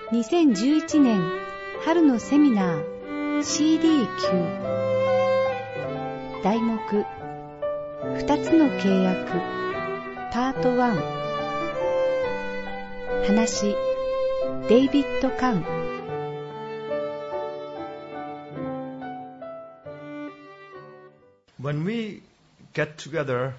2011年春のセミナー CD9 題目2つの契約パート1話デイビッド・カン。 When we get together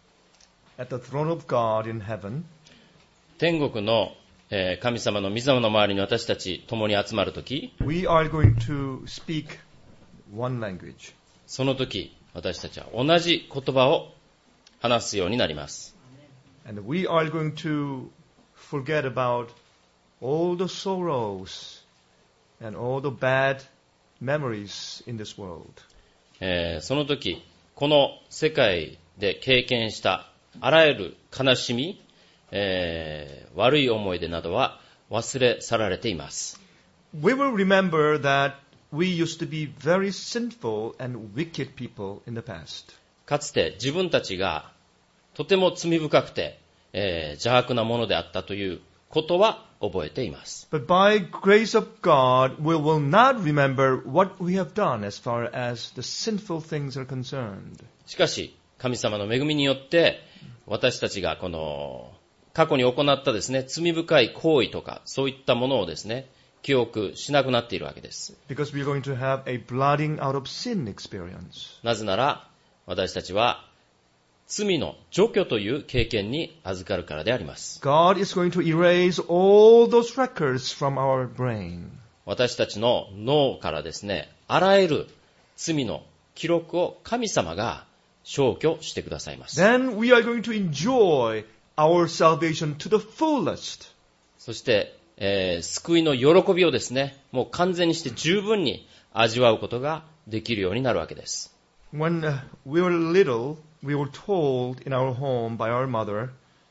at the throne of God in heaven, 天国の神様の御座の周りに私たち共に集まるとき、 we are going to speak one language. その時私たちは同じ言葉を話すようになります。 And we are going to forget about all the sorrows and all the bad memories in this world. その時この世界で経験したあらゆる悲しみ、悪い思い出などは忘れ去られています。 We will remember that we used to be very sinful and wicked people in the past. かつて自分たちがとても罪深くて、邪悪なものであったということは覚えています。 But by grace of God, we will not remember what we have done as far as the sinful things are concerned. しかし神様の恵みによって私たちがこの過去に行ったですね、罪深い行為とかそういったものをですね、記憶しなくなっているわけです。 Because we are going to have a blotting out of sin experience. なぜなら私たちは罪の除去という経験に預かるからであります。 God is going to erase all those records from our brain. 私たちの脳からですね、あらゆる罪の記録を神様が消去してくださいます。 Then we are going to enjoy our salvation to the fullest. そして、救いの喜びをですね、もう完全にして十分に味わうことができるようになるわけです。 When we were little, we were told in our home by our mother,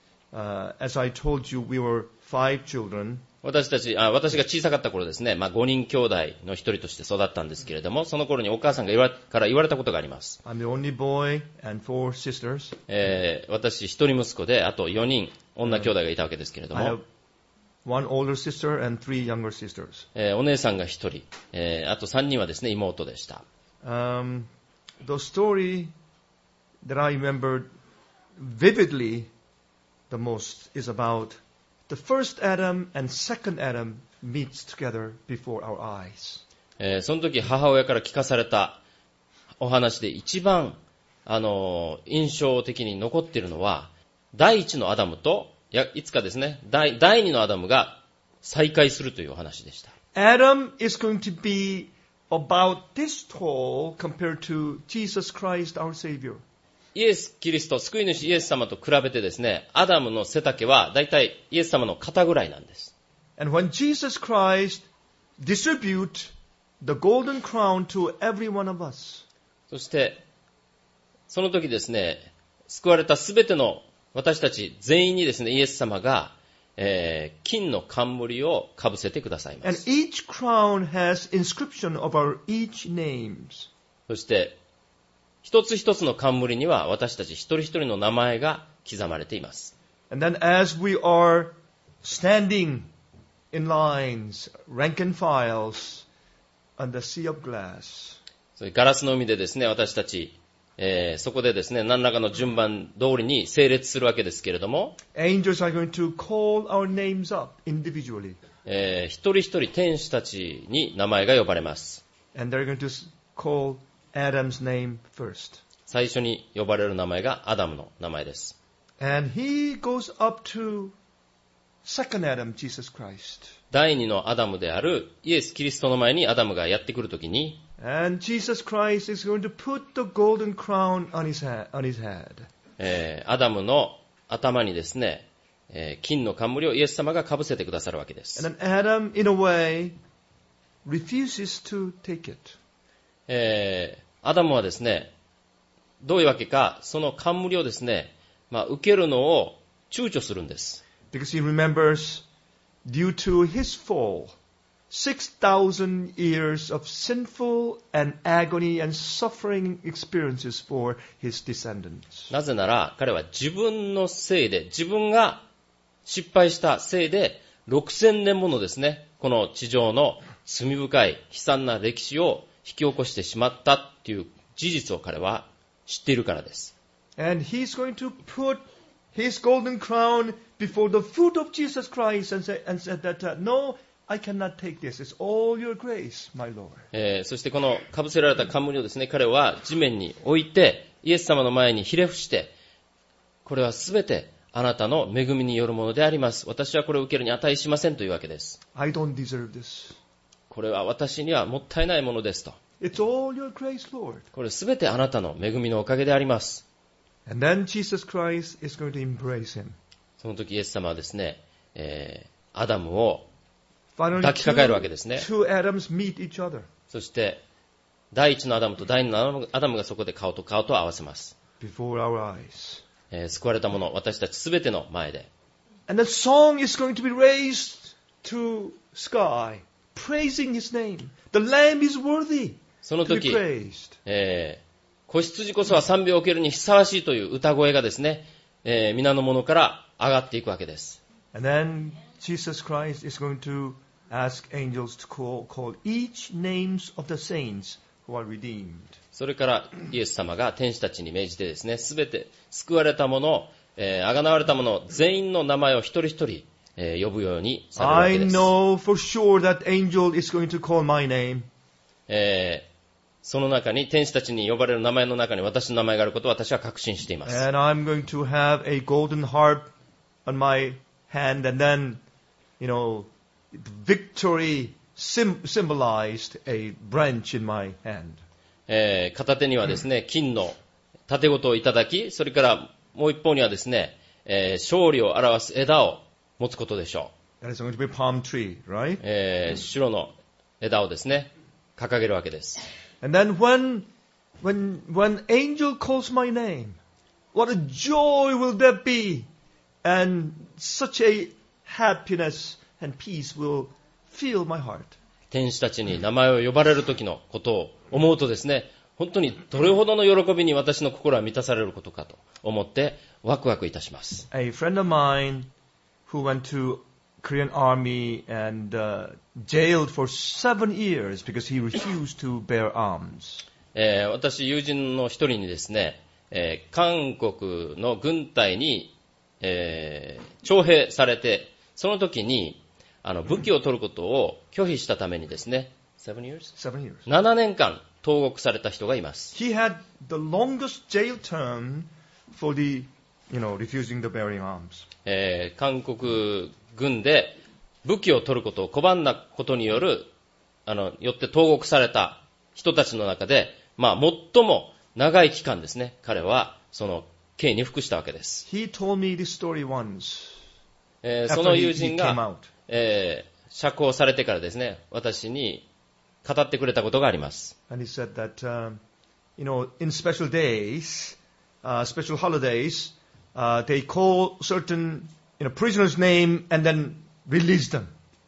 as I told you, we were 5 children. 私が小さかった頃ですね、5人兄弟の一人として育ったんですけれども、その頃にお母さんから言われたことがあります。 I'm the only boy and 4 sisters. 私一人息子で、あと4人女兄弟がいたわけですけれども、 I have one older sister and 3 younger sisters. お姉さんが一人、あと3人はですね、妹でした。 The story that I remember vividly the most is about the first Adam and second Adam meets together before our eyes. その時母親から聞かされたお話で一番印象的に残っているのは、第一のアダムといつかですね、第二のアダムが再会するというお話でした。 Adam is going to be about this tall compared to Jesus Christ, our Savior. イエス・キリスト、救い主イエス様と比べてですね、アダムの背丈はだいたいイエス様の肩ぐらいなんです。 And when Jesus Christ distribute the golden crown to every one of us, そしてその時ですね、救われたすべての私たち全員にですね、イエス様が、金の冠をかぶせてくださいま and す。 each crown has inscription of our each names. そして一つ一つの冠には私たち一人一人の名前が刻まれています。 And then as we are standing in lines, rank and files, on the sea of glass, それガラスの海でですね、私たち、そこでですね、何らかの順番通りに整列するわけですけれども、 angels are going to call our names up individually. 一人一人天使たちに名前が呼ばれます。 And they're going to call Adam's name first. 最初に呼ばれる名前がアダムの名前です。 And he goes up to second Adam, Jesus Christ. 第二のアダムであるイエス・キリストの前にアダムがやってくるときに、 And Jesus Christ is going to put the golden crown on his head. アダムの頭にですね、金の冠をイエス様がかぶせてくださるわけです。 And then Adam, in a way, refuses to take it. アダムはですね、どういうわけか、その冠をですね、受けるのを躊躇するんです。 Because he remembers, due to his fall, 6,000 years of sinful and agony and suffering experiences for his descendants. なぜなら彼は自分のせいで、自分が失敗したせいで 6000年ものですね、この地上の罪深い悲惨な歴史を引き起こしてしまったっていう事実を彼は知っているからです。 And he's going to put his golden crown before the foot of Jesus Christ and said that, no, I cannot take this. It's all your grace, my Lord. そしてこの被せられた冠をですね、彼は地面に置いて、イエス様の前にひれ伏して、これはすべてあなたの恵みによるものであります。私はこれを受けるに値しませんというわけです。 I don't deserve this. これは私にはもったいないものですと。 It's all your grace, Lord. これすべてあなたの恵みのおかげであります。 And then Jesus Christ is going to embrace him. その時イエス様はですね、アダムを Finally, 抱きかかえるわけですね。 two Adams meet each other. そして第一のアダムと第二のアダムがそこで顔と顔と合わせます。 Before our eyes. 救われた者、私たちすべての前で。 And the song is going to be raised to sky, praising his name. The Lamb is worthy その to be 時、 praised. 子羊こそは賛美を受けるにふさわしいという歌声がですね、皆の者から上がっていくわけです。 And then Jesus Christ is going to ask angels to call each names of the saints who are redeemed. それからイエス様が天使たちに命じてですね、すべて救われた者、あがなわれた者、全員の名前を一人一人、呼ぶようにされるわ I けです。 know for sure that angel is going to call my name. その中に、天使たちに呼ばれる名前の中に私の名前があることを私は確信しています。 And I'm going to have a golden harp on my hand, and then, victory symbolized a branch in my hand. 片手にはですね、金の盾ごとをいただき、それからもう一方にはですね、勝利を表す枝を持つことでしょう。 That is going to be a palm tree, right? 白の枝をですね、掲げるわけです。 And then when angel calls my name, what a joy will that be? And such a happiness and peace will fill my heart. 天使たちに名前を呼ばれる時のことを思うとですね、本当にどれほどの喜びに私の心は満たされることかと思ってワクワクいたします。 A friend of mine who went to Korean army and jailed for 7 years because he refused to bear arms. 私、友人の一人にですね、韓国の軍隊に、徴兵されて、その時に武器を取ることを拒否したためにですね、7 年間投獄された人がいます。 He had the longest jail term for the, refusing the bearing arms. 韓国軍で武器を取ることを拒んだことによって投獄された人たちの中で、最も長い期間ですね、彼はその刑に服したわけです。 He told me this story once. その友人が、釈放されてからですね、私に語ってくれたことがあります。 And he said that, in special days, special holidays, they call certain, prisoners' name and then release them.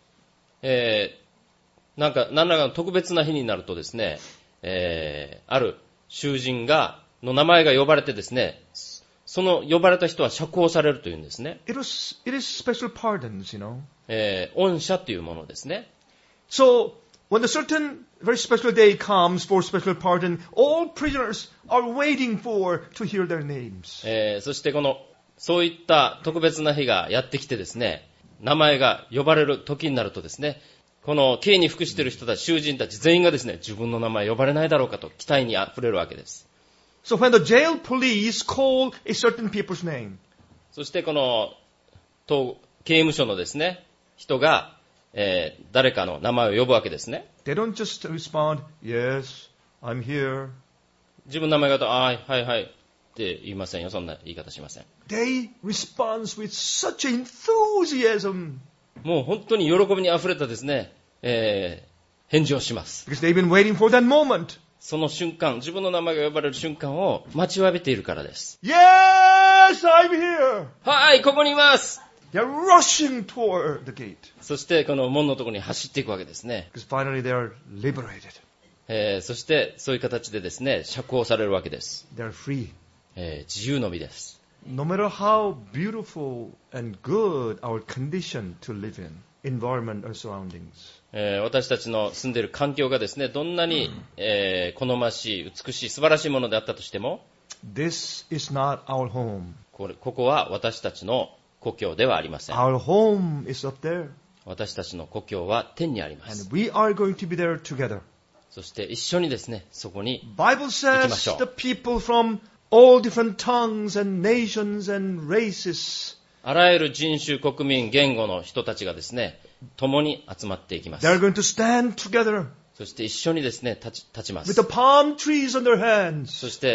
何らかの特別な日になるとですね、ある囚人の名前が呼ばれてですね、その呼ばれた人は釈放されるというんですね。 It is special pardons, 恩赦というものですね。 So, when a certain very special day comes for special pardon, all prisoners are waiting to hear their names. そしてそういった特別な日がやってきてですね、名前が呼ばれる時になるとですね、この刑に服している人たち、囚人たち全員がですね、自分の名前呼ばれないだろうかと期待にあふれるわけです。 So when the jail police call a certain people's name, そして刑務所のですね、人が、誰かの名前を呼ぶわけですね。 they don't just respond, yes, I'm here. 自分の名前がと、はいはいって言いませんよ。そんな言い方しません。 They respond with such enthusiasm. もう本当に喜びにあふれたですね、返事をします。 Because they've been waiting for that moment. その瞬間、自分の名前が呼ばれる瞬間を待ちわびているからです。 Yes, I'm here. はい、ここにいます。 They're rushing toward the gate. そしてこの門のところに走っていくわけですね。 Because finally they are liberated. そしてそういう形でですね、釈放されるわけです。 They're free. 自由の身です。 No matter how beautiful and good our condition to live in, environment or surroundings, 私たちの住んでいる環境がですね、どんなに、好ましい、美しい、素晴らしいものであったとしても、 this is not our home. ここは私たちの故郷ではありません。 Our home is up there. 私たちの故郷は天にありま And す。 we are going to be there together. そして一緒にですね、そこに Bible 行きま says しょう。 the people from all different tongues and nations and races, あらゆる人種、国民、言語の人たちがですね、共に集まっていきま they're す。 going to stand together そして一緒にですね、立ちま with す the。palm trees on their hands そして、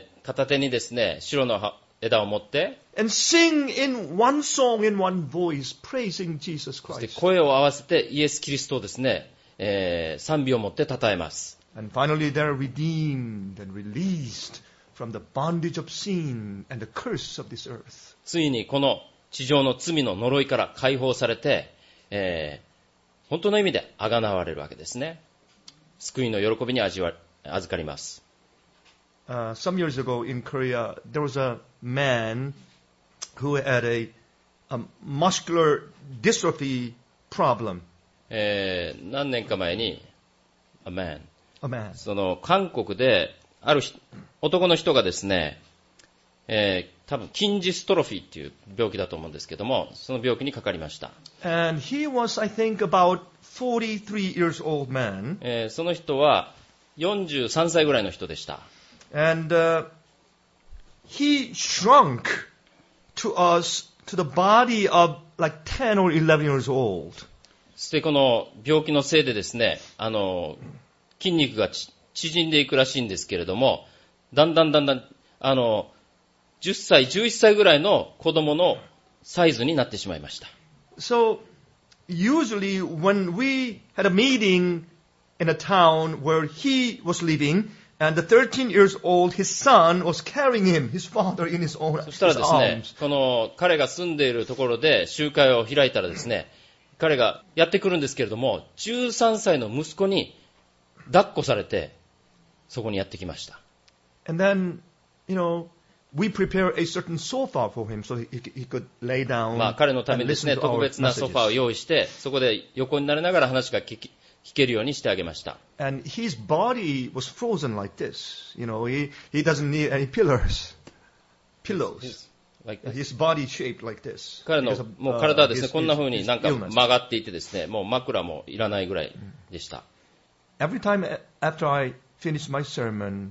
片手にですね、白の枝を持って、 and sing in one song, in one voice, praising Jesus そして Christ. 声を合わせてイエス・キリストをですね、賛美を持って称えます。 And finally they're redeemed and released from the bondage of sin and the curse of this earth. ついにこの地上の罪の呪いから解放されて、本当の意味で贖われるわけですね。救いの喜びに預かります。 Some years ago in Korea, there was a man who had a muscular dystrophy problem. 何年か前に、 A man. その韓国である男の人がですね、多分筋ジストロフィーっていう病気だと思うんですけども、その病気にかかりました。 And he was, I think, about 43 years old man. その人は43歳ぐらいの人でした。 And he shrunk to us, to the body of like 10 or 11 years old. そしてこの病気のせいでですね、筋肉が縮んでいくらしいんですけれども、だんだん、10歳、11歳ぐらいの子供のサイズになってしまいました。 So, usually when we had a meeting in a town where he was living, and the 13 years old, his son was carrying him, his father in his own そしたらですね arms.、 この彼が住んでいるところで集会を開いたらですね、彼がやってくるんですけれども、13歳の息子に抱っこされて、そこにやってきました。 And then, we prepare a certain sofa for him so he could lay down まあ彼のため and にですね、 listen to 特 our 別なソファーを messages. 用意して、そこで横になりながら話が聞けるようにしてあげました。 And his body was frozen like this. He doesn't need any pillows. Like His body shaped like this. 彼の Because of, もう体はですね、 his- こんな his- 風に his なんか illness. 曲がっていてですね、もう枕もいらないぐらいでした。 Every time after I finished my sermon,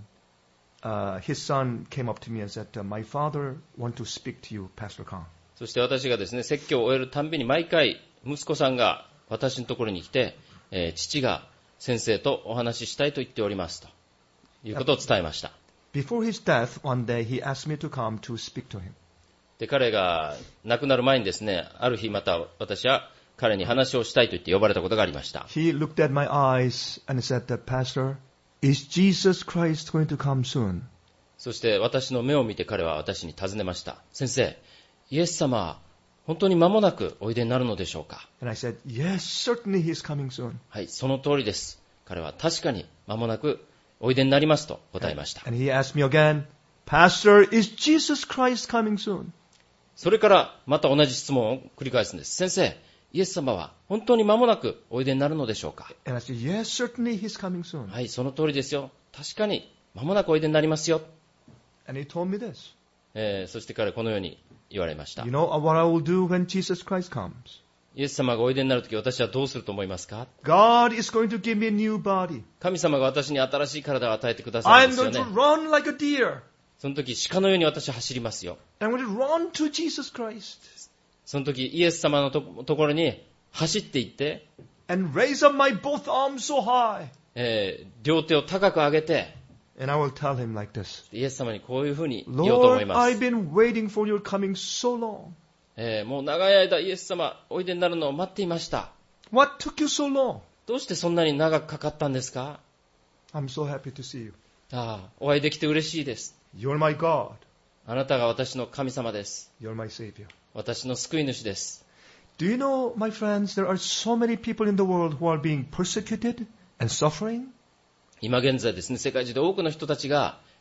his son came up to me and said, "My father wants to speak to you, Pastor Khan." そして私がですね、説教を終えるたんびに毎回息子さんが私のところに来て、父が先生とお話ししたいと言っておりますということを伝えました。 Before his death, one day he asked me to come to speak to him. で、彼が亡くなる前にですね、ある日また私は彼に話をしたいと言って呼ばれたことがありました。 He looked at my eyes and said, "Pastor, is Jesus Christ going to come soon?" そして私の目を見て彼は私に尋ねました。先生、イエス様は本当に間もなくおいでになるのでしょうか。 And I said, "Yes, certainly he's coming soon." はい、その通りです。彼は確かに間もなくおいでになりますと答えました。 And he asked me again, "Pastor, is Jesus Christ coming soon?" それからまた同じ質問を繰り返すんです。先生、イエス様は本当に間もなくおいでになるのでしょうか。 And I said, "Yes, certainly he's coming soon." はい、その通りですよ。確かに間もなくおいでになりますよ。 And he told me this. そして彼はこのように言われました。 You know what I will do when Jesus Christ comes? イエス様がおいでになるとき私はどうすると思いますか。 God is going to give me a new body. 神様が私に新しい体を与えてくださるん I'm ですよ going ね to。run like a deer. その時鹿のように私は走りますよ。 I'm going to run to Jesus Christ その時イエス様のところに走っていって、 and raise up my both arms so high. 両手を高く上げて、 And I will tell him like this. イエス様にこういうふうに言おうと思い Lord, ま I've す。 been waiting for your coming so long. もう長い間イエス様おいでになるのを待っていました。 What took you so long? どうしてそんなに長くかかったんですか。 I'm so happy to see you. お会いできて嬉しいです。 You're my God. あなたが私の神様です。 You're my Savior. 私の救い主です。 Do you know, my friends, there are so many people in the world who are being persecuted and suffering? 今現在ですね、世界中で多くの人たちが、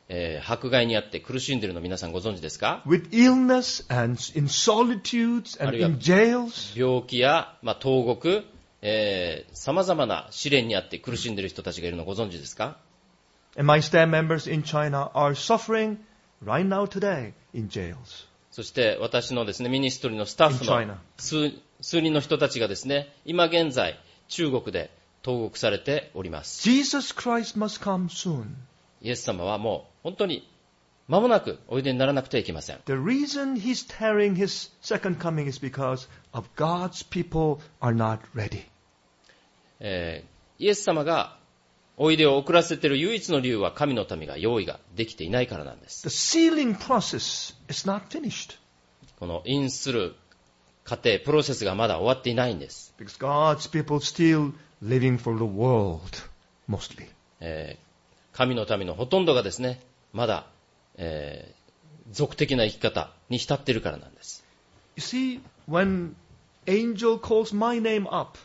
迫害にあって苦しんでいるの皆さんご存知ですか？ With illness and in solitudes and in jails. 病気や、投獄、様々な試練にあって苦しんでいる人たちがいるのご存知ですか？ And my staff members in China are suffering right now today in jails. そして私のですね、ミニストリーのスタッフの数人の人たちがですね、今現在中国で投獄されております。 Jesus Christ must come soon. イエス様はもう本当に間もなくおいでにならなくてはいけません。 The reason he's tarrying his second coming is because of God's people are not ready. イエス様がおいでを遅らせている唯一の理由は神の民が用意ができていないからなんです。 The sealing process is not finished. この印する過程、プロセスがまだ終わっていないんです。 Because God's people still living for the world, mostly. 神の民のほとんどがですね、まだ、俗的な生き方に浸っているからなんです。 You see, when angel calls my name up,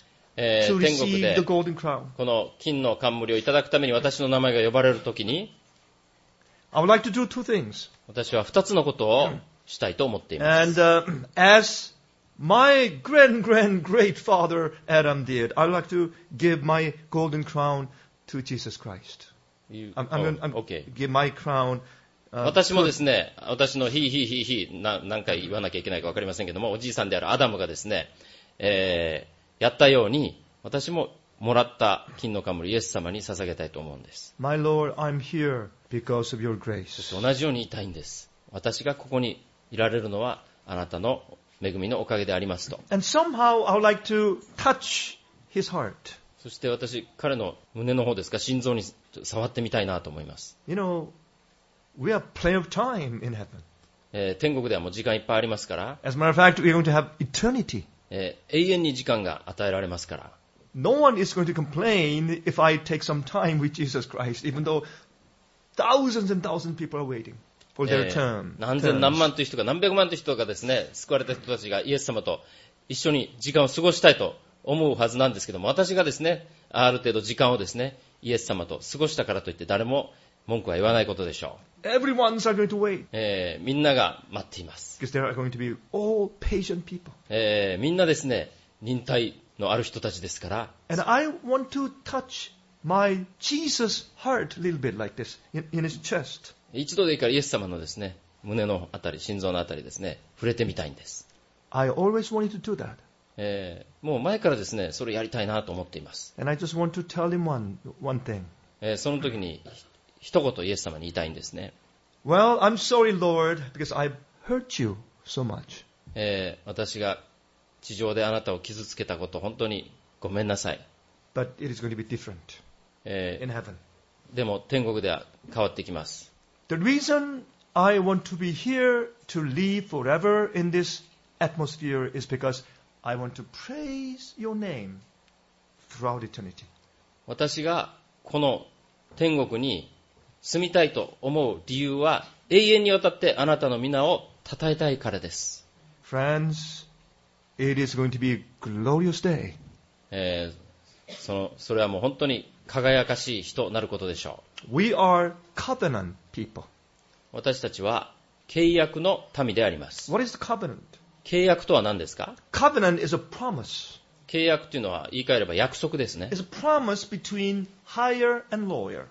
to 天国 receive で the golden crown, この金の冠をいただくために私の名前が呼ばれるときに、 I would like to do two things. 私は2つのことをしたいと思っています。 And as my great father Adam did, I would like to give my golden crown to Jesus Christ. I'm Okay. give my crown. 私もですね、私の何回言わなきゃいけないか分かりませんけども、おじいさんであるアダムがですね、やったように、私ももらった金の冠イエス様に捧げたいと思うんです。 My Lord, I'm here because of your grace. 同じように言いたいんです。私がここにいられるのはあなたの恵みのおかげでありますと。 And somehow I would like to touch his heart. そして私、彼の胸の方ですか、心臓に触ってみたいなと思います。 You know, we have plenty of time in heaven. 天国ではもう時間いっぱいありますから、 As a matter of fact, we're going to have eternity. 永遠に時間が与えられますから。 No one is going to complain if I take some time with Jesus Christ, even though thousands and thousands of people are waiting for their turn. 何千何万という人が何百万という人がですね、救われた人たちがイエス様と一緒に時間を過ごしたいと思うはずなんですけども、私がですね、ある程度時間をですね、イエス様と過ごしたからといって誰も文句は言わないことでしょう。 Everyone's are going to wait. みんなが待っています。 Because there are going to be all patient people. みんなですね、忍耐のある人たちですから。 And I want to touch my Jesus heart a little bit like this, in his chest. 一度でいいからイエス様のですね、胸のあたり、心臓のあたりですね、触れてみたいんです。 I always wanted to do that. もう前からですね、それやりたいなと思っています。 And I just want to tell him one thing. その時に一言イエス様に言いたいんですね。 Well, I'm sorry, Lord, because I've hurt you so much. 私が地上であなたを傷つけたこと本当にごめんなさい。 But it is going to be different in heaven. でも天国では変わってきます。 The reason I want to be here to live forever in this atmosphere is because I want to praise your name throughout eternity. 私がこの天国に住みたいと思う理由は永遠にわたってあなたの皆を称えたいからです。 Friends, it is going to be a glorious day. それはもう本当に輝かしい日となることでしょう。We are covenant people. 私たちは契約の民であります。 What is the covenant? 契約とは何ですか？ Covenant is a promise. 契約というのは言い換えれば約束ですね。 It's a promise between higher and lower.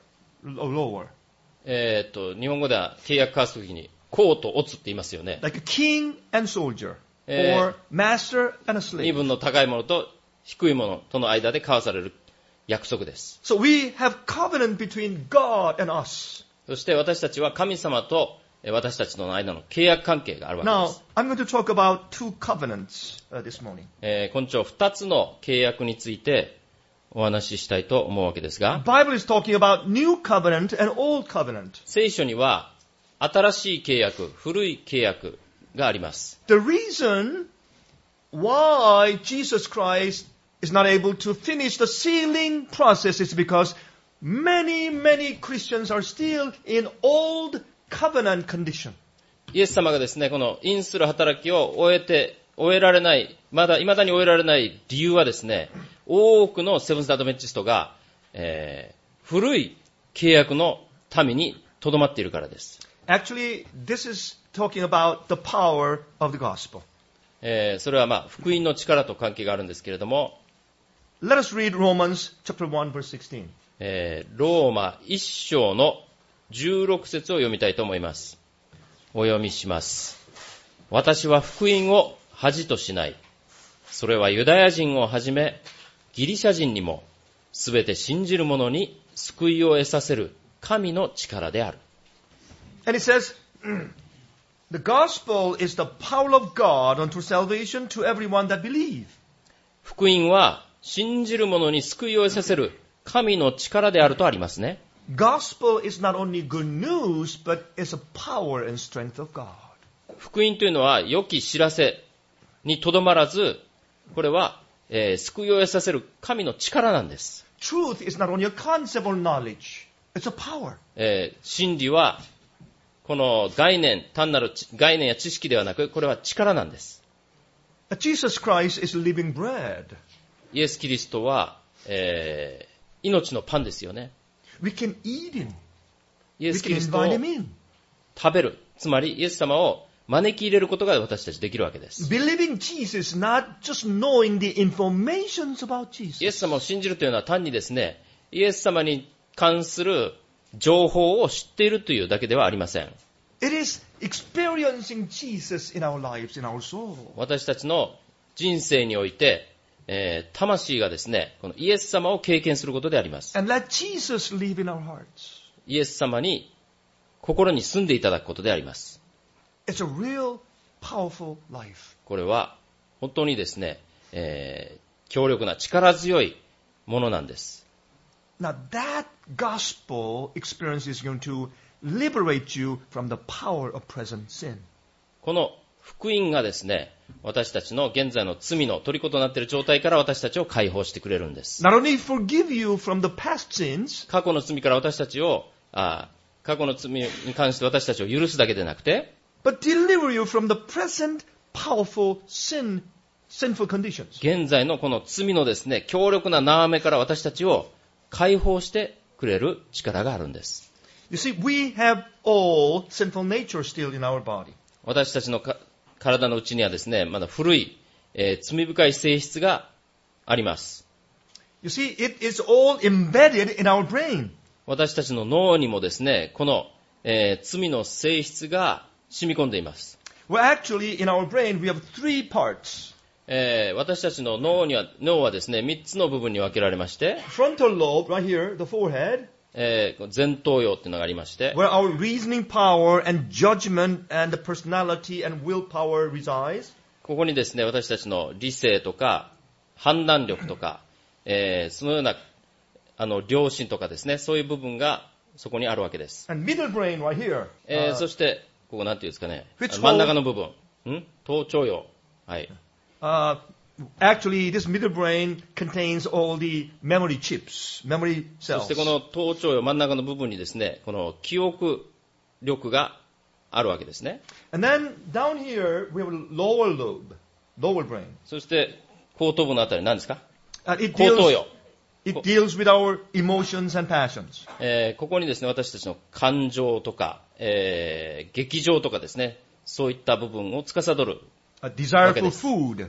日本語では契約交わすときに公と乙って言いますよね。 Like a king and soldier, or master and a slave. 身分の高いものと低いものとの間で交わされる約束です。 So we have covenant between God and us. そして私たちは神様と私たちとの間の契約関係があるわけです。 Now, I'm going to talk about two covenants this morning. 今朝2つの契約についてお話ししたいと思うわけですが、 The Bible is talking about new covenant and old covenant. 聖書には新しい契約、古い契約があります。 The reason why Jesus Christ is not able to finish the sealing process is because many Christians are still in old covenant condition. イエス様がですね、この印する働きを終えられない、未だに終えられない理由はですね、多くのセブンス・アドベンチストが、古い契約の民に留まっているからです。 Actually, this is talking about the power of the gospel. それは福音の力と関係があるんですけれども、 Let us read Romans chapter 1 verse 16. ローマ1章の16節を読みたいと思います。お読みします。私は福音を恥としない。それはユダヤ人をはじめ、ギリシャ人にも、すべて信じる者に救いを得させる神の力である。 And it says, the gospel is the power of God unto salvation to everyone that believe. 福音は信じる者に救いを得させる神の力であるとありますね。 Gospel is not only good news, but it's a power and strength of God. 福音というのは良き知らせにとどまらず、これは、救いを得させる神の力なんです。 Truth is not only a concept or knowledge, it's a power. 真理はこの単なる概念や知識ではなく、これは力なんです。 Jesus Christ is living bread. イエス・キリストは、命のパンですよね。 We can eat him. イエ We ス・キ can リストを invite him in. 食べる。つまりイエス様を招き入れることが私たちできるわけです。 Believing Jesus, not just knowing the information about イエ Jesus. ス様を信じるというのは単にですね、イエス様に関する情報を知っているというだけではありません。 It is experiencing Jesus in our lives, in our soul. 私たちの人生において、魂がですね、このイエス様を経験することであります。 And let Jesus live in our hearts. イエス様に心に住んでいただくことであります。 It's a real powerful life. これは本当にですね、強力な力強いものなんです。 Now that gospel experience is going to liberate you from the power of present sin. この福音がですね、私たちの現在の罪の虜となっている状態から私たちを解放してくれるんです。 Not only forgive you from the past sins, 過去の罪から私たちを、過去の罪に関して私たちを許すだけでなくて、 but deliver you from the present powerful sinful conditions. 現在のこの罪のですね、強力な縄目から私たちを解放してくれる力があるんです。 You see, we have all sinful nature still in our body. 私たちの体の内にはですね、まだ古い、罪深い性質があります。 You see, it is all embedded in our brain. 私たちの脳にもですね、この、罪の性質が染み込んでいます。 Well, actually, in our brain, we have three parts. 私たちの脳はですね、3つの部分に分けられまして、 Frontal lobe, right here, the forehead, 前頭葉っていうのがありまして、 where our reasoning power and judgment and the personality and willpower resides. ここにですね、私たちの理性とか判断力とか、そのような良心とかですね、そういう部分がそこにあるわけです。 And middle brain right here. そしてここなんていうんですかね、 which 真ん中の部分、頭頂葉、はい。 Actually, this middle brain contains all the memory chips, memory そ cells. してこの頭頂葉真ん中の部分にですね、この記憶力があるわけですね。 And then down here, we have a lower lobe, lower brain. そして後頭部のあたり何ですか？ It 後頭葉。 deals with our emotions and passions. ここにですね、私たちの感情とか、激情とかですね、そういった部分を司る、 A desire for Okay, this- food,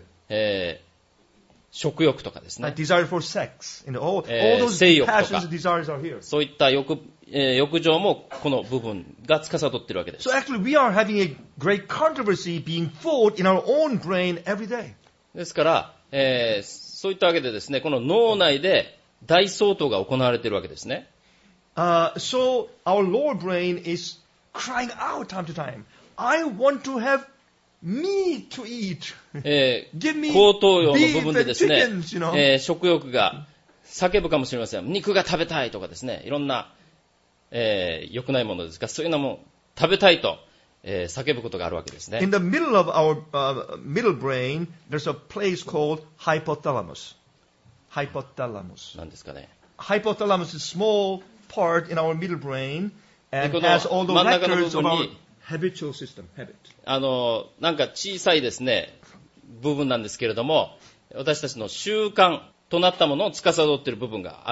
食欲とかです a ね、 desire for sex. All those 性欲とか。 passions and desires are here. そういった欲情もこの部分が司っているわけです。 So actually, we are having a great controversy being fought in our own brain every day. ですから、そういったわけでですね、この脳内で大相当が行われているわけですね。 So our lower brain is crying out time to time. I want to have meat to eat. Give me 後頭葉の beef 部分で and ですね、 chickens, you know. 食欲が叫ぶかもしれません。肉が食べたいとかですね、いろんな、良くないものですが、そういうのも食べたいと、叫ぶことがあるわけですね。 In the middle of our middle brain, there's a place called hypothalamus. Hypothalamus. なんですかね。 Hypothalamus is a small part in our middle brain で and この has all the 真ん中の部 records of 分 our に habitual system, habit. なんか小さいですね、部分なんですけれども、私たちの習慣となったものを司っている部分がある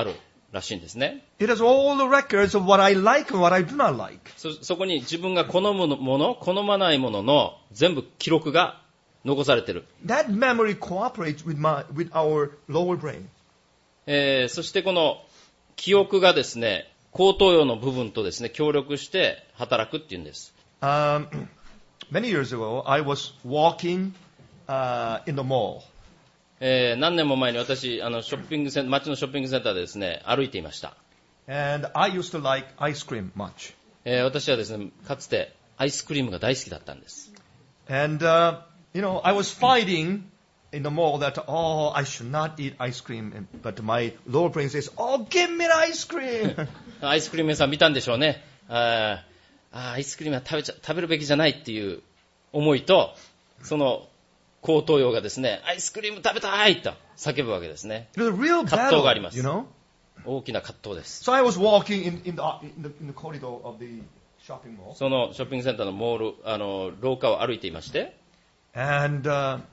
らしいんですね。 It has all the records of what I like and what I do not like. そこに自分が好むもの、好まないものの全部記録が残されている。 That memory cooperates with our lower brain. そしてこの記憶がですね、後頭葉の部分とですね、協力して働くっていうんです。 Many years ago, I was walking in the mall. 何年も前に私、街のショッピングセンターでですね、歩いていました。 And I used to like ice cream much. 私はですね、かつてアイスクリームが大好きだったんです。 And, I was fighting in the mall that, I should not eat ice cream. But my lower brain says, give me an ice cream. アイスクリーム屋さん見たんでしょうね。アイスクリームは食べるべきじゃないっていう思いと、その後頭葉がですね、アイスクリーム食べたいと叫ぶわけですね。 It was a real 葛藤 battle, があります。 大きな葛藤です。 So I was walking in the corridor of the shopping mall. そのショッピングセンターの廊下を歩いていまして、 And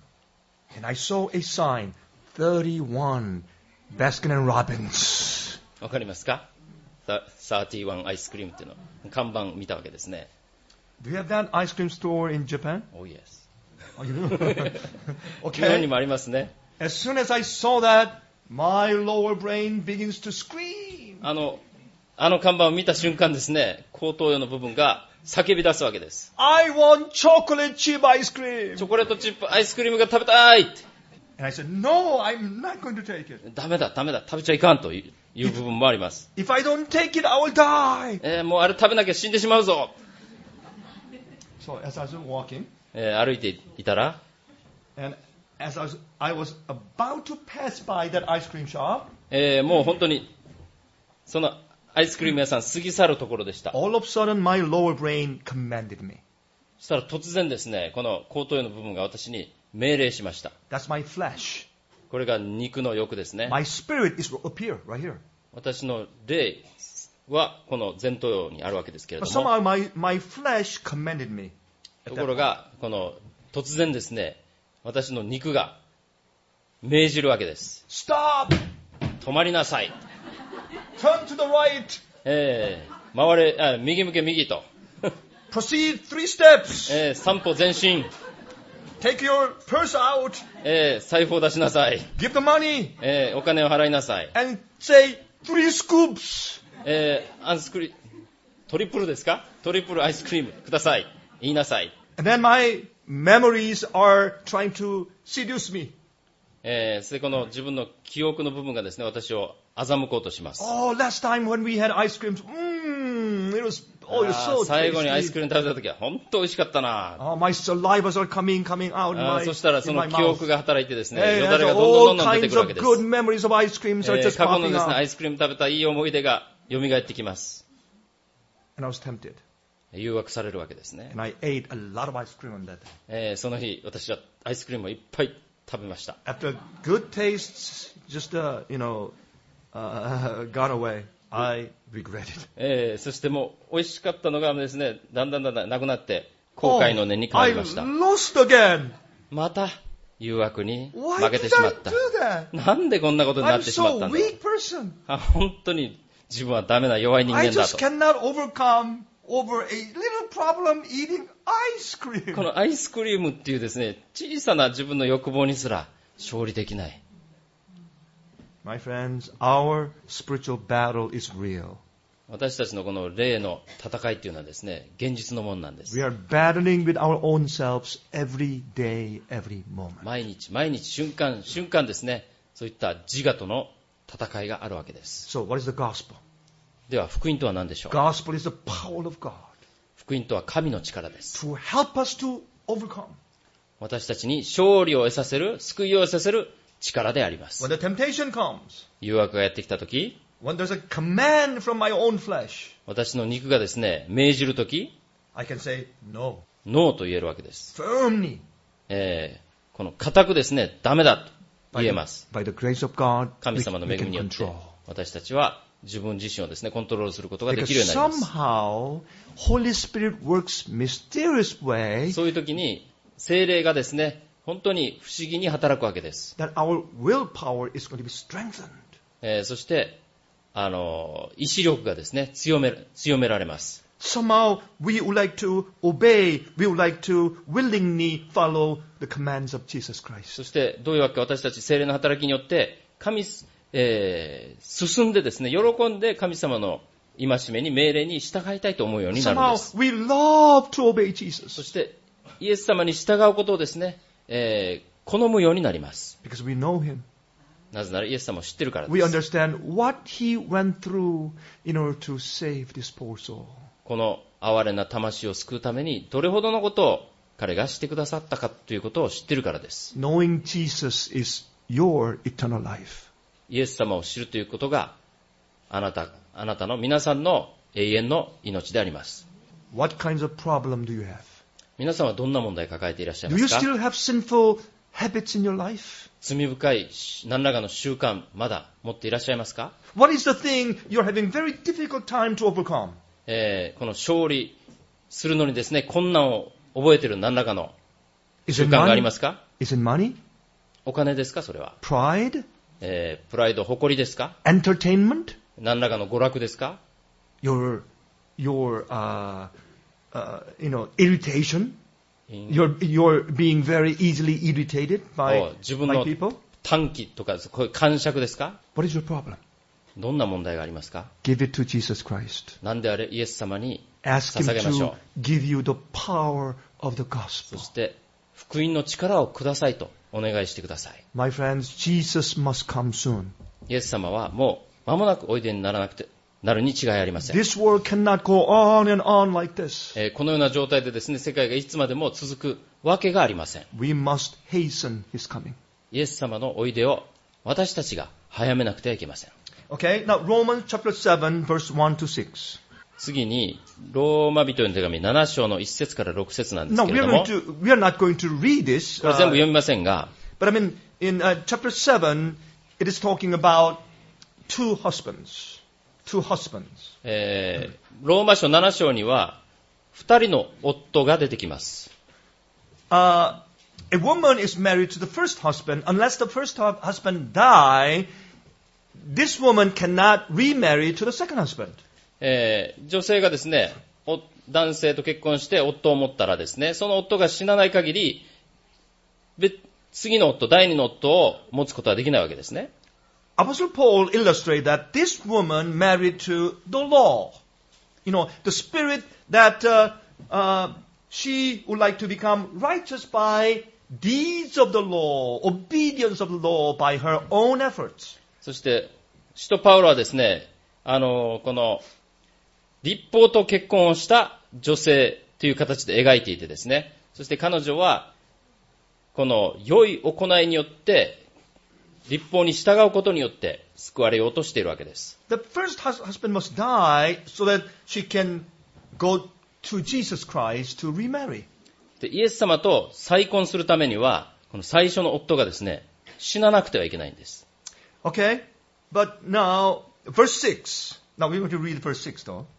I saw a sign, 31 Baskin and Robbins. わかりますか？31アイスクリームっていうの看板見たわけですね。 Do you have that ice cream store in Japan? Oh yes. Oh, you do? 日本に Okay. もありますね。 As soon as I saw that, my lower brain begins to scream. あの看板を見た瞬間ですね、後頭葉の部分が叫び出すわけです。 I want chocolate chip ice cream. チョコレートチップアイスクリームが食べたいって。 And I said, no, I'm not going to take it. ダメだ、食べちゃいかんという部分もあります。 If I don't take it, I will die. もうあれ食べなきゃ死んでしまうぞ。 So as I was walking, 歩いていたら、 and as I was about to pass by that ice cream shop, もう本当にそのアイスクリーム屋さん過ぎ去るところでした。 all of a sudden my lower brain commanded me. そしたら突然ですね、この後頭葉の部分が私に命令しました。 That's my flesh. これが肉の欲ですね。 My spirit is appear right here. 私の霊はこの前頭葉にあるわけですけれ But ども、 somehow my flesh commanded me. ところがこの突然ですね、私の肉が命じるわけです。 Stop! 止まりなさい。 Turn to the right. 右向け右と。 Proceed 3 steps. 3歩前進。 Take your purse out. 財布を出しなさい。 Give the money. お金を払いなさい。 And say 3 scoops. トリプルですか？トリプルアイスクリームください。言いなさい。 And then my memories are trying to seduce me. それこの自分の記憶の部分がですね、私を欺こうとします。 Oh, last time when we had ice creams, it was so 最後にアイス tasty. クリーム食べた時は本当美味しかったな。 Oh, my salivas are coming out そしたらそ in の my 記憶 mouth. が働いてですね、 Hey, よだれが all どんどん出て kinds くるわ of けです。 good memories of ice creams are just 過去の popping ですね、アイ out. スクリーム食べたいい思い出が蘇ってきます。 And I was tempted. 誘惑されるわけですね。 And I ate a lot of ice cream on that day. その日、私はアイスクリームをいっぱい食べました。 After good tastes just, gone away, I regret it. そしてもう美味しかったのがですね、だんだんなくなって後悔の念に変わ I りました。 lost again. また誘惑に Why 負けて did しま I った。 do that? なんでこんなことにな I'm ってしまった so んだ。 weak person. 本当に自分はダメな弱い人 I 間だ just と。 cannot overcome over a little problem eating ice こ cream. のアイスクリームっていうですね、小さな自分の欲望にすら勝利できない。 My friends, our spiritual battle is real. 私たちのこの霊の戦いっていうのはですね、現実のものなんです。 We are battling with our own selves every day, every moment. 毎日瞬間ですね、そういった自我との戦いがあるわけです。 So what is the gospel? では福音とは何でしょう？ Gospel is the power of God 福音とは神の力です。 to help us to overcome. 私たちに勝利を得させる、救いを得させる力であります。 When the temptation comes, 誘惑がやってきたとき、 when there's a command from my own flesh, 私の肉がですね、命じるとき、 I can say no, ノーと言えるわけです。 firmly. この固くですね、ダメだと言えます。 By the grace of God, 神 we 様の恵 can みによって control. 私たちは自分自身をですね、コントロールすることがで Because きるようになります。 somehow, Holy Spirit works mysterious way そういう時に聖霊がですね、本当に不思議に働くわけです。 that our willpower is going to be strengthened. そして意志力がですね、強められます。 Somehow we would like to obey, we would like to willingly follow the commands of Jesus Christ. そしてどういうわけか、私たち聖霊の働きによって進んでですね、喜んで神様の戒めに命令に従いたいと思うようになるんです。 Somehow we love to obey Jesus. そしてイエス様に従うことをですね、好むようになります。 Because we know him. なぜならイエス様を知ってるからです。 We understand what he went through in order to save this poor soul. この哀れな魂を救うためにどれほどのことを彼がしてくださったかということを知っているからです。 Knowing Jesus is your eternal life. イエス様を知るということがあなたの皆さんの永遠の命であります。 What kinds of problem do you have? 皆さんはどんな問題を抱えていらっしゃいま Do you すか？ still have sinful habits in your life? 罪深い何らかの習慣まだ持っていらっしゃいますか？ What is the thing you're having very difficult time to overcome? この勝利するのにですね、困難を覚えている何らかの Is 習 it 慣があり money? ますか？ Is it money? お金ですか？それは。 Pride? プライド、誇りですか？ Entertainment? 何らかの娯楽ですか？ Your irritation? You're being very easily irritated by 自分の people? 短気とか、こういう癇癪ですか？ What is your problem? どんな問題がありますか？ Give it to Jesus Christ. なんであれ、イエス様に Ask 捧げまし him ょ to give you the power of the う。 gospel. そして福音の力をくださいとお願いしてください。 My friends, Jesus must come soon. イエス様はもう間もなくおいでになるに違いありません。 This world cannot go on and on like this. このような状態でですね、世界がいつまでも続くわけがありません。 We must hasten his coming. イエス様のおいでを私たちが早めなくてはいけません。 Okay, now Romans chapter 7 verse 1 to 6. 次にローマ人への手紙7章の1節から6節なんです Now け we れ are ども、 we are not going to read this, これ全部読みませんが、 but I mean in chapter 7 it is talking about two husbands. ローマ書7章には2人の夫が出てきます。 A woman is married to the first husband. Unless the first husband die, this woman cannot remarry to the second husband. 女性がですね、男性と結婚して夫を持ったらですね、その夫が死なない限り、次の夫、第二の夫を持つことはできないわけですね。 Apostle Paul illustrates that this woman married to the law. You know, the spirit that she would like to become righteous by deeds of the law, obedience of the law by her own efforts. そして、使徒パウロはですね、この立法と結婚をした女性という形で描いていてですね、そして彼女はこの良い行いによって立法に従うことによって救われようとしているわけです。 The first husband must die so that she can go to Jesus Christ to remarry. で、イエス様と再婚するためにはこの最初の夫がですね、死ななくてはいけないんです。 Okay? But now, verse 6. Now we're going to read verse 6 though.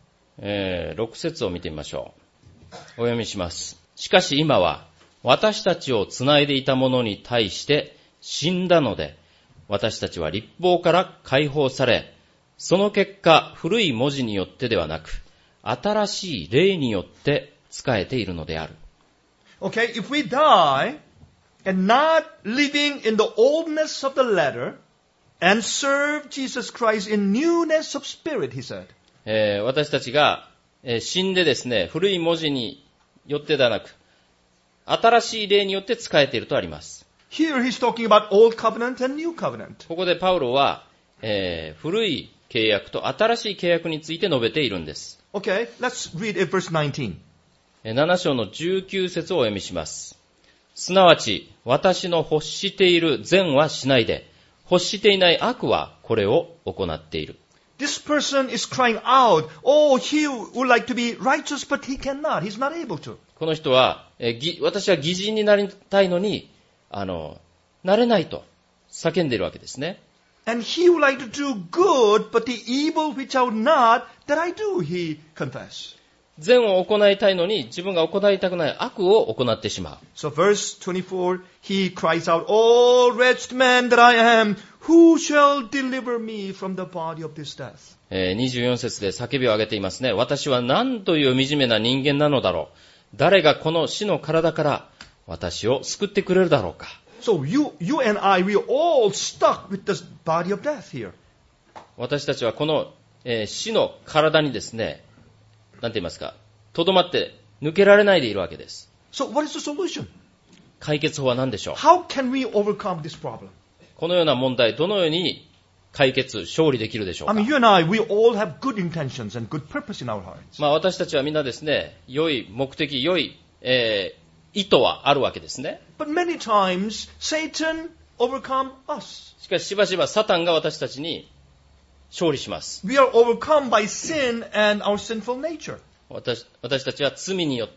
6節を見てみましょう。お読みします。しかし今は私たちをつないでいた者に対して死んだので、私たちは立法から解放され、その結果古い文字によってではなく、新しい霊によって仕えているのである。 Okay, if we die and not living in the oldness of the letter and serve Jesus Christ in newness of spirit, he said. 私たちが死んでですね、古い文字によってではなく、新しい霊によって仕えているとあります。 Here he's talking about old covenant and new covenant. ここでパウロは、古い契約と新しい契約について述べているんです。 Okay, let's read it verse 19. 7章の19節をお読みします。すなわち、私の欲している善はしないで、欲していない悪はこれを行っている。 This person is crying out, oh, he would like to be righteous, but he cannot. He's not able to. この人は、私は義人になりたいのに、なれないと叫んでいるわけですね。 And he would like to do good, but the evil which I would not, that I do, he confessed. 善を行いたいのに自分が行いたくない悪を行ってしまう。 So verse 24, he cries out, oh, wretched man that I am, Who shall deliver me from the body of this death? 24節で叫びを上げていますね。私は何という惨めな人間なのだろう。誰がこの死の体から私を救ってくれるだろうか。 So you and I, we are all stuck with this body of death here. 私たちはこの、死の体にですね、なんて言いますか、とどまって抜けられないでいるわけです。 So what is the solution? 解決法は何でしょう。 How can we overcome this problem? このような問題、どのように解決、勝利できるでしょうか。 I mean, you and I, we all have good intentions and good purpose in our hearts. 私たちはみんなですね、良い目的、良い、意図はあるわけですね。 But many times, Satan overcome us. しかししばしばサタンが私たちに勝利します。 We are overcome by sin and our sinful nature. 私たちは罪によって、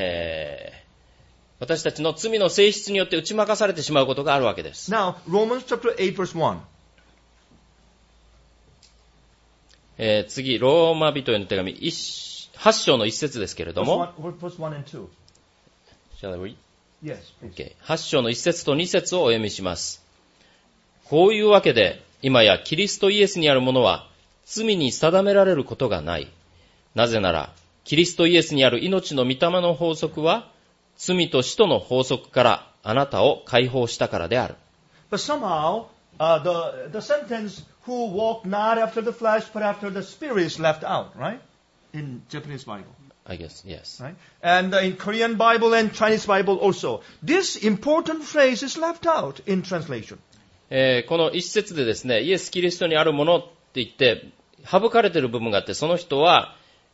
私たちの罪の性質によって打ち負かされてしまうことがあるわけです。 Now, Romans chapter 8 verse 1. 次、ローマ人への手紙、8章の1節ですけれども、 Verse 1 and 2. Shall I read? Yes, please. Okay. 8章の1節と2節をお読みします。こういうわけで、今やキリストイエスにあるものは罪に定められることがない。なぜなら、キリストイエスにある命の御霊の法則は、罪と死との法則からあなたを解放したからである。 But somehow, the sentence, who walk not after the flesh, but after the spirit is left out, right? In Japanese Bible. I guess, yes. Right? And in Korean Bible and Chinese Bible also. This important phrase is left out in translation. この一節でですね、イエス・キリストにあるものって言って、省かれている部分があって、その人は、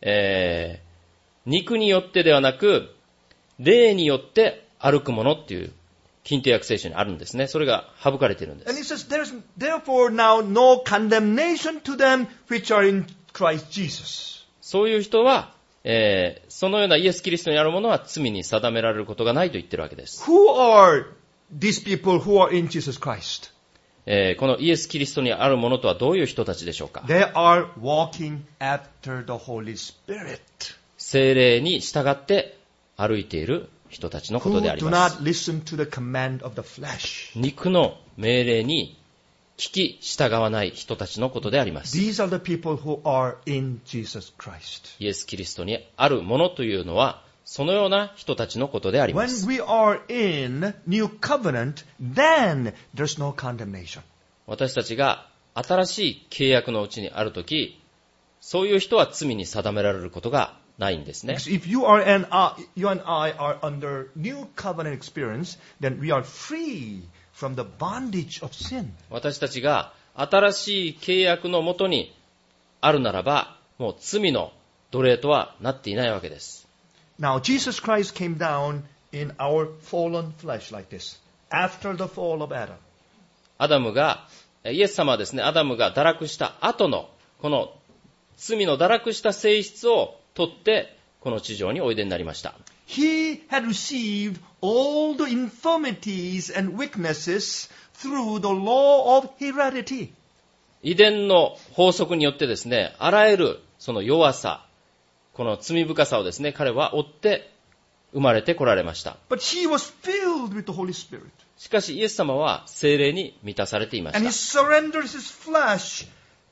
肉によってではなく、霊によって歩くものっていう、近手訳聖書にあるんですね。それが省かれているんで And he す。 says, there's therefore now no condemnation to them which are in Christ Jesus. そういう人は、そのようなイエス・キリストにあるものは罪に定められることがないと言ってるわけです。 Who are these people who are in Jesus Christ? このイエス・キリストにあるものとはどういう人たちでしょうか。 They are walking after the Holy Spirit. 聖霊に従って歩いている人たちのことであ Who り do ます。 not listen to the command of the flesh. 肉の命令に聞き従わない人たちのことであります。 These are the people who are in Jesus Christ. イエス・キリストにあるものというのは、そのような人たちのことでありま When す。 we are in New Covenant, then there's no condemnation. 私たちが新しい契約のうちにあるとき、そういう人は罪に定められることがないんですね。 Because if you and I are under New Covenant experience, then we are free from the bondage of sin. 私たちが新しい契約のもとにあるならば、もう罪の奴隷とはなっていないわけです。 Now, Jesus Christ came down in our fallen flesh like this, after the fall of Adam. イエス様はですね、アダムが堕落した後の、この罪の堕落した性質を取って、この地上においでになりました。 He had received all the infirmities and weaknesses through the law of heredity. 遺伝の法則によってですね、あらゆるその弱さ、この罪深さをですね、彼は追って生まれてこられました。 But he was filled with the Holy Spirit. しかしイエス様は聖霊に満たされていま And he した。 surrendered his flesh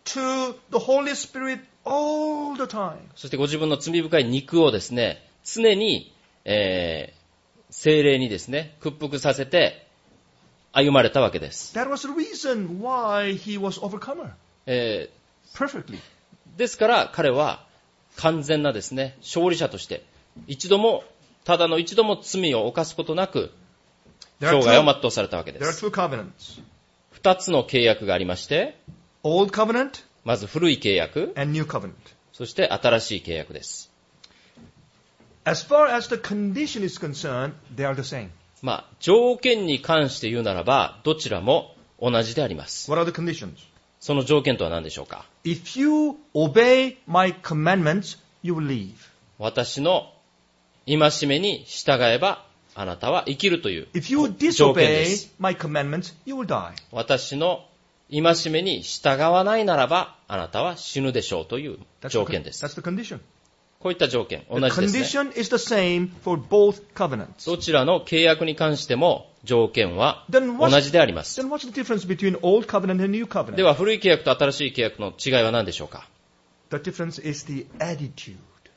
to the Holy Spirit all the time. そしてご自分の罪深い肉をですね、常に、聖霊にですね、屈服させて歩まれたわけです。 That was the reason why he was overcomer. Perfectly. ですから彼は完全なですね、勝利者として一度も罪を犯すことなく生涯を全うされたわけで There are す。 two covenants. 二つの契約がありまして、 Old covenant まず古い契約、 and new covenant. そして新しい契約です。 As far as the condition is concerned, they are the same. 条件に関して言うならば、どちらも同じであります。 What are the conditions? その条件とは何でしょうか。 If you obey my commandments, you will live. 私の戒めに従えば、あなたは生きるという If you 条件で disobey す。 my commandments, you will die. 私の戒めに従わないならば、あなたは死ぬでしょうという条件です。 That's the condition. こういった条件、同 The じですね。 condition is the same for both covenants. どちらの契約に関しても条件は Then 同じであります。 Then what's the difference between old covenant and new covenant? では、古い契約と新しい契約の違いは何でしょうか？ The difference is the attitude.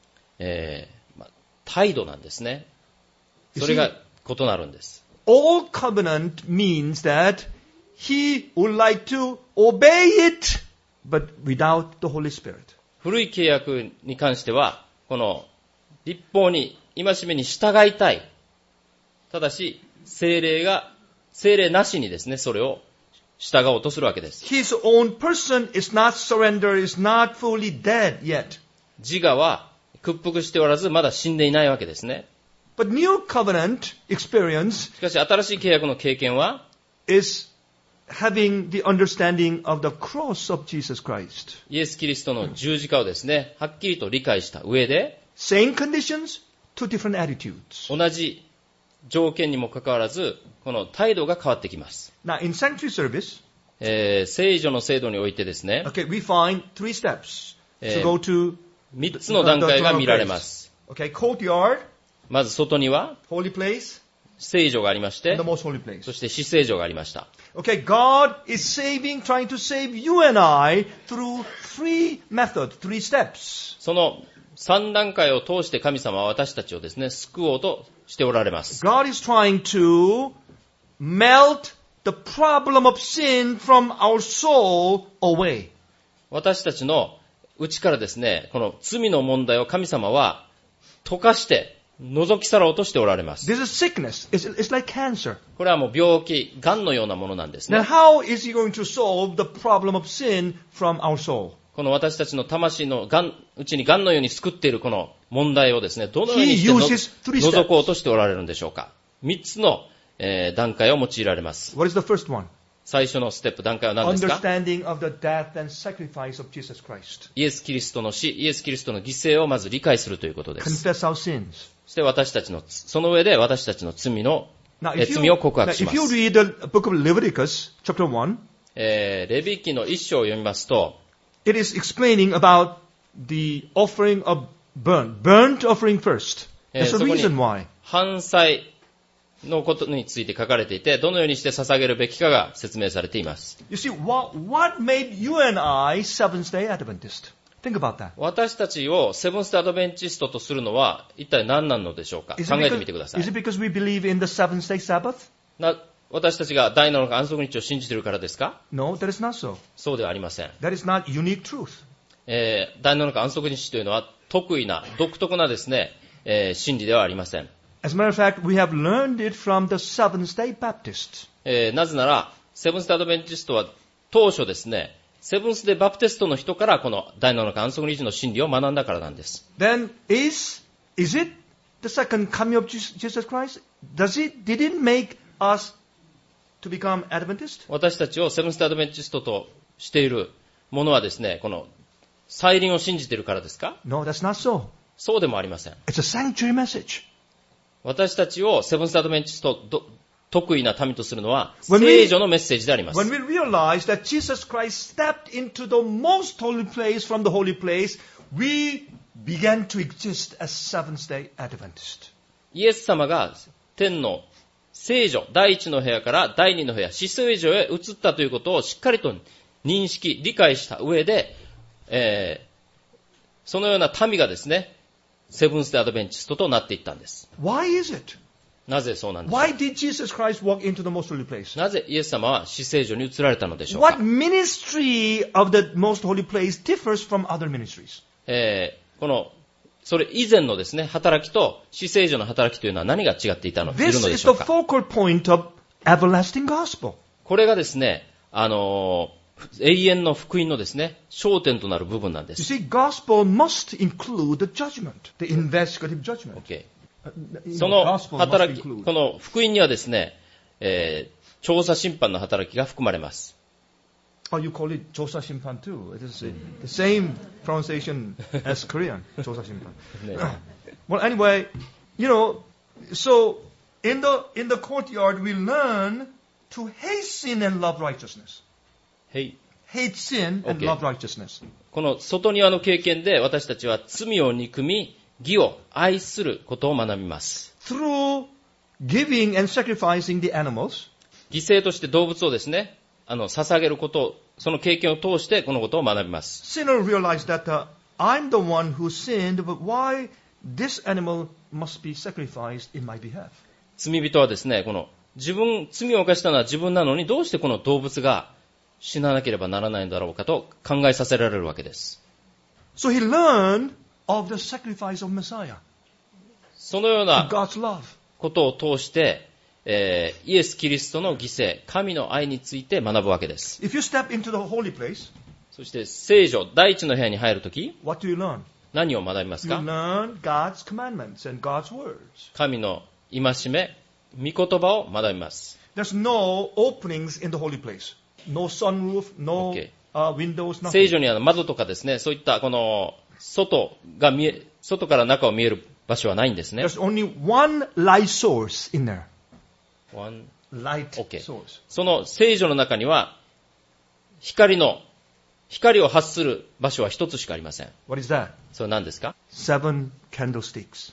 態度なんですね。それが異なるんです。 Old covenant means that he would like to obey it, but without the Holy Spirit. 古い契約に関しては、この律法に、戒めに従いたい。ただし、聖霊なしにですね、それを従おうとするわけです。 His own person is not surrendered, is not fully dead yet. 自我は屈服しておらず、まだ死んでいないわけですね。 But new covenant experience しかし、新しい契約の経験は、 is having the understanding of the cross of Jesus Christ. イエス・キリストの十字架をですね、はっきりと理解した上で、 Same conditions, two different attitudes. 同じ条件にもかかわらず、この態度が変わってきます。 Now, in sanctuary service, 聖女の制度においてですね、 okay, we find three steps to go to 3つの段階が見られます。 Okay, courtyard, まず外には、 holy place, 聖女がありまして and the、most holy place. そして至聖女がありました。 Okay, God is trying to save you and I through three methods, three steps. その3段階を通して神様は私たちをですね、救おうとしておられます。 God is trying to melt the problem of sin from our soul away. 私たちの内からですね、この罪の問題を神様は溶かして覗き去ろうとしておられます。 This is sickness. It's like cancer. これはもう病気、癌のようなものなんですね Now, how is He going to solve the problem of sin from our soul? この私たちの魂のうちに癌のように救っているこの問題をですね、どのように He して uses three steps. 覗こうとしておられるんでしょうか。3つの、段階を用いられます。 What is the first one? 最初のステップ、段階は何ですか？ Understanding of the death and sacrifice of Jesus Christ. イエス・キリストの死、イエス・キリストの犠牲をまず理解するということです。 Confess our sins. そして私たちの、その上で私たちの罪の、 Now, if 罪を告 now, 白し if ま you す。 read the book of Leviticus, chapter 1, レビ記の一章を読みますと、 it is explaining about the offering of burnt offering first. There's a そこに reason why. 犯罪のことについて書かれていて、どのようにして捧げるべきかが説明されています。 You see, what made you and I Seventh-day Adventist? Think about that. 私たちをセブンステアドベンチストとするのは一体何なのでしょうか？ Is 考 it えてみてください。 because we believe in the Seventh-day Sabbath? 私たちが第7日安息日を信じているからですか？ No, that is not so. そうではありません。 That is not unique truth. 第7日安息日というのは得意な、独特なですね、真理ではありません。 As a matter of fact, we have learned it from the Seventh-day Baptists. なぜなら、セブンステアドベンチストは当初ですね、セブンスデーバプテストの人からこの第7日安息日の真理を学んだからなんです。 Then is it the second coming of Jesus Christ? Did it make us to become Adventist? 私たちをセブンステアドベンチストとしているものはですね、この再臨を信じているからですか？ No, that's not so. そうでもありません。 It's a sanctuary message. 私たちをセブンステアドベンチスト得意な民とするのは、 When we- 聖女のメッセージであります。 When we realize that Jesus Christ stepped into the most holy place from the holy place, we began to exist as Seventh-day Adventist. イエス様が天の聖女、第一の部屋から第二の部屋、至聖女へ移ったということをしっかりと認識、理解した上で、そのような民がですね、セブンスデーアドベンチストとなっていったんです。 Why is it? なぜそうなんでしょう Why did Jesus Christ walk into the most holy place? なぜイエス様は至聖女に移られたのでしょうか What ministry of the most holy place differs from other ministries? それ以前のですね、働きと至聖女の働きというのは何が違っているの This で is しょ the うか focal point of everlasting gospel. これがですね、永遠の福音のですね、焦点となる部分なんで You す。 see, gospel must include the judgment, the investigative judgment. Okay. You そ know, の gospel must 働き、 include. この福音にはですね、調査審判の働きが含まれます。 Oh, you call it 조사 심판 too. It is the same pronunciation as Korean, 조사 심판. ね Well, anyway, you know, so in the courtyard we learn to hate sin and love righteousness. Hate hate sin, and Okay. love righteousness. この外庭の経験で私たちは罪を憎み、義を愛することを学びます。 Through giving and sacrificing the animals, 犠牲として動物をですね、捧げることを、その経験を通してこのことを学びます。 sinner realized that I'm the one who sinned, but why this animal must be sacrificed in my behalf? 罪人はですね、この罪を犯したのは自分なのにどうしてこの動物が死ななければならないんだろうかと考えさせられるわけです。 So he learned of the sacrifice of Messiah, そのような of God's love. ことを通して、イエス・キリストの犠牲、神の愛について学ぶわけです。 If you step into the holy place, そして聖女、第一の部屋に入るとき、 what do you learn? 何を学びます You か？ learn God's commandments and God's words. 神の戒め、御言葉を学びます。 There's no openings in the holy place. No sunroof, no Okay. Windows, 聖 nothing. 女には窓とかですね、そういったこの外から中を見える場所はないんですね。 There's only one light source in there. One- Light Okay. source. その聖女の中には光を発する場所は一つしかありません。 What is that? それは何ですか 7 candlesticks.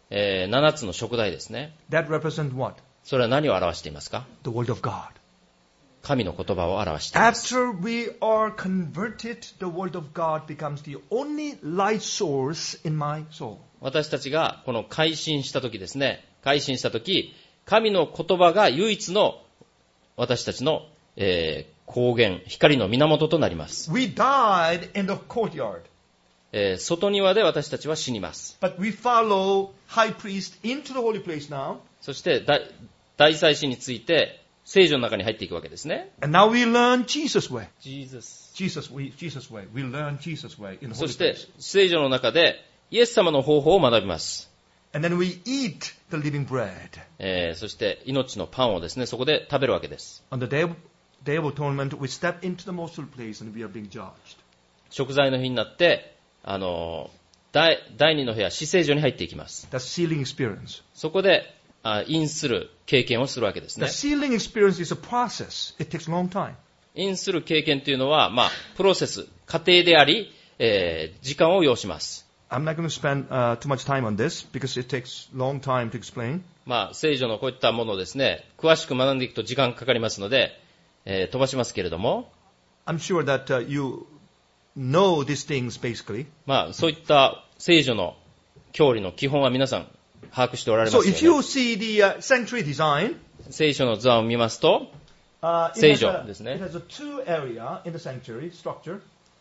？7つの燭台ですね。 That represent what? それは何を表していますか？ The word of God. 神の言葉を表しています。 After we are converted, the word of God becomes the only light source in my soul. 私たちがこの改心したときですね、神の言葉が唯一の私たちの、光源、光の源となります。 We died in the courtyard, 外庭で私たちは死にます。 but we follow high priest into the holy place now, そして大祭司について聖女の中に入っていくわけですね。 and now we learn Jesus' way. Jesus Jesus way. We learn Jesus' way in the そ holy して place. 聖女の中でイエス様の方法を学びます。 And then we eat the living bread. そして命のパンをですね、そこで食べるわけです。 On the day of atonement, we step into the most holy place and we are being judged. 贖罪の日になって第二の部屋、至聖所に入っていきます。 That's sealing experience. そこで印する経験をするわけです The ね。 sealing experience is a process. It takes a long time. 印する経験というのは、プロセス、過程であり、時間を要します。 I'm not going to spend too much time on this because it takes a long time to explain. 聖女のこういったものをですね、詳しく学んでいくと時間かかりますので、飛ばしますけれども、 I'm sure that you know these things basically. そういった聖女の教理の基本は皆さん把握しておられま So す if よ you ね。 see the sanctuary design, 聖書の図案を見ますと、 it 聖 has 女 a, ですね。 it has a two area in the sanctuary structure.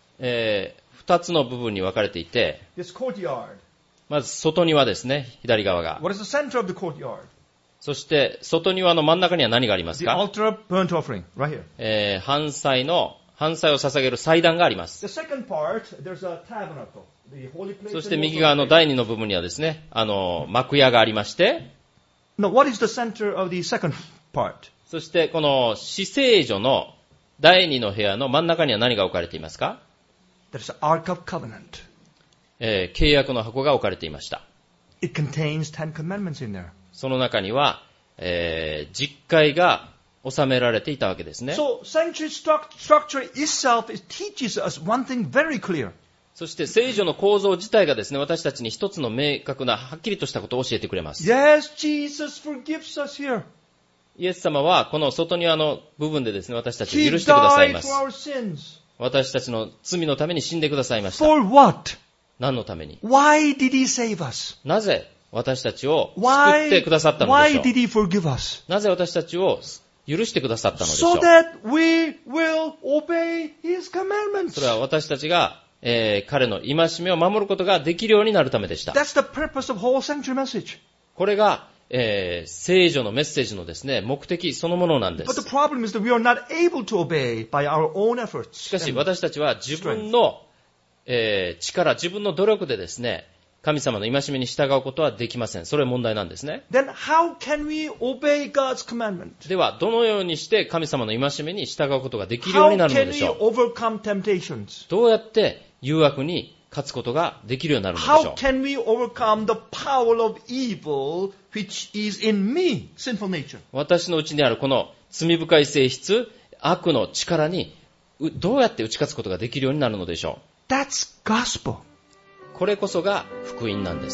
2つの部分に分かれていて、 This courtyard. まず外庭ですね、左側が。 What is the center of the courtyard? そして外庭の真ん中には何があります The か？ altar burnt offering, right here. 燔祭を捧げる祭壇があります。 The second part, there's a tabernacle. The holy place. そして and the 右 most 側 holy の place. 第2の部分にはですね、幕屋がありまして、 Now, what is the center of the second part? そしてこの至聖所の第2の部屋の真ん中には何が置かれていますか？ There's the Ark of Covenant. 契約の箱が置かれていました。 It contains 10 commandments in there. その中には、実戒が収められていたわけですね。 So, sanctuary structure itself, it teaches us one thing very clear. そして聖女の構造自体がですね、私たちに一つの明確な、はっきりとしたことを教えてくれます。 Yes, Jesus forgives us here. イエス様はこの外庭の部分でですね、私たち He を許してください died ま for す。 our sins. 私たちの罪のために死んでくださいました。 For what? 何のために？ Why did He save us? なぜ私たちを救っ Why, てくださったのでしょ why did う？ He forgive us? なぜ私たちを許してくださったのでしょ So う？ that we will obey His commandments. それは私たちが、彼の戒めを守ることができるようになるためでした。 That's the purpose of whole sanctuary message. これが、聖女のメッセージのですね、目的そのものなんで But the す。 problem is that we are not able to obey by our own efforts. しかし私たちは自分の、力、自分の努力でですね、神様の戒めに従うことはできません。それは問題なんですね。 Then how can we obey God's commandment? では、どのようにして神様の戒めに従うことができるように How なるの can で we しょう？ overcome temptations? どうやって誘惑に勝つことができるようになるのでしょ How う？ can we overcome the power of evil which is in me, sinful nature? 私のうちにあるこの罪深い性質、悪の力にどうやって打ち勝つことができるようになるのでしょ That's gospel. う。これこそが福音なんです。